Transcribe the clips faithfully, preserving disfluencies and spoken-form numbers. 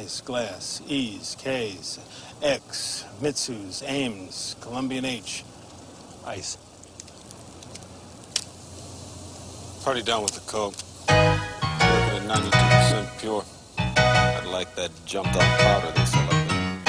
Ice, Glass, E's, K's, X, Mitsu's, Ames, Colombian H, Ice. Party down with the coke. Working at ninety-two percent pure. I'd like that jumped up powder they sell up there.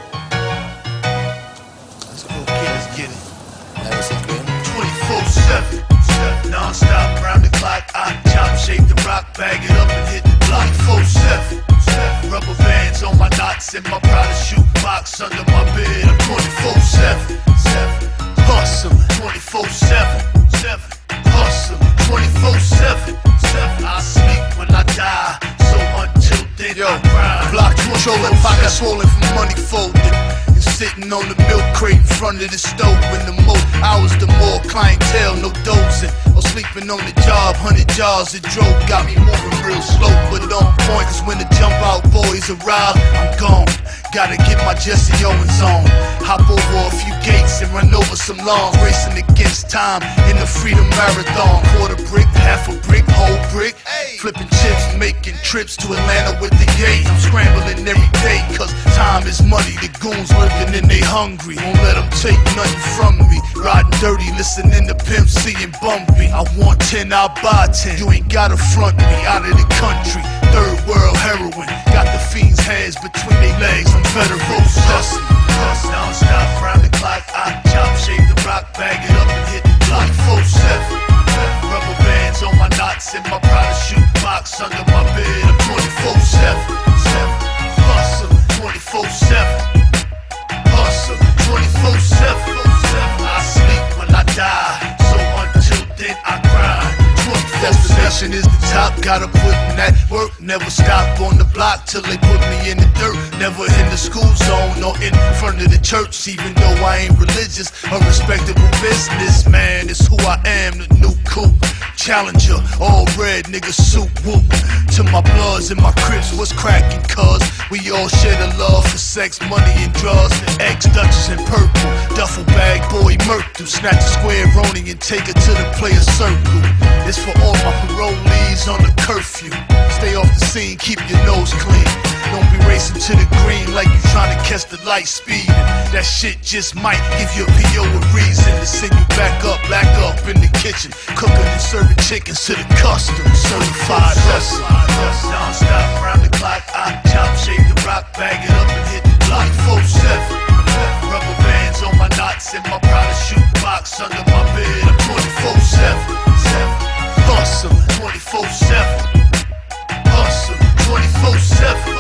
Let's go, kid, let's get it. Never seen good. twenty-four seven, non-stop, round the clock. I chop, shake the rock, bag it up and hit the block. four seven, rubber bands on my knots and my Prada shoe box under my bed. I'm twenty-four seven, hustling. twenty-four seven, hustling. twenty-four seven, I sleep when I die. So until then, yo, I grind. Block controlling, pocket swollen from money folded. And sitting on the milk crate in front of the stove. And the more hours, the more clientele, no dozing. Or sleeping on the job, hundred jars of drove. Got me moving real slow, but on point. Cause when the jump out boys arrive, I'm gone. Gotta get my Jesse Owens on. Hop over a few gates and run over some lawns. Racing against time in the Freedom Marathon. Quarter brick, half a brick, whole brick. Flipping chips, making trips to Atlanta with the Yates. I'm scrambling every day cause time is money. The goons working and they hungry. Won't let them take nothing from me. Riding dirty, listening to Pimp C and Bumpy. I want ten, I'll buy ten. You ain't gotta front me out of the country. Third world heroin. Got the fiends' hands between their legs. I'm federal. Hustle, hustle, non-stop, round the clock. I chop, shake the rock, bag it up and hit the block. four seven, rubber bands on my knots and my Prada shoe box under my bed. I'm twenty-four seven, hustle, twenty-four seven, hustle, twenty-four seven. I sleep when I die, so until then I grind. Destination is the top, gotta put in that work. Never stop on the block till they put me in the dirt. Never in the school zone or in front of the church. Even though I ain't religious, a respectable businessman is who I am, the new coupe. Challenger, all red, nigga suit, whoop. To my bloods and my crips, what's cracking, cuz we all share the love for sex, money and drugs. X, Dutchess and purple, duffel bag boy Murphy. Snatch a square Roni and take it to the player circle. It's for all my parolees on the curfew. Stay off the scene, keep your nose clean. Don't be racing to the green like you trying to catch the light speed. That shit just might give your P O a reason to send you back up, back up in the kitchen, cooking and serving chickens to the custom certified hustler. Non-stop, round the clock. I chop, shake the rock, bag it up and hit the block. four seven, rubber bands on my knots and my Prada shoe box under my bed. I'm twenty-four seven, hustling. twenty-four seven, hustling. twenty-four seven.